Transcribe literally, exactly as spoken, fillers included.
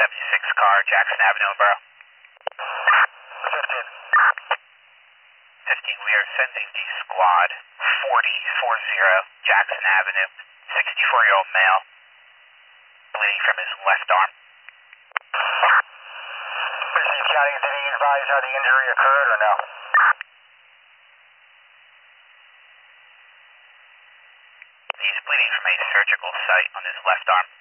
seventy-six car, Jackson Avenue, bro. fifteen. fifteen, we are sending the squad forty, forty, Jackson Avenue, sixty-four-year-old male, bleeding from his left arm. Receive County, did he advise how the injury occurred or no? He's bleeding from a surgical site on his left arm.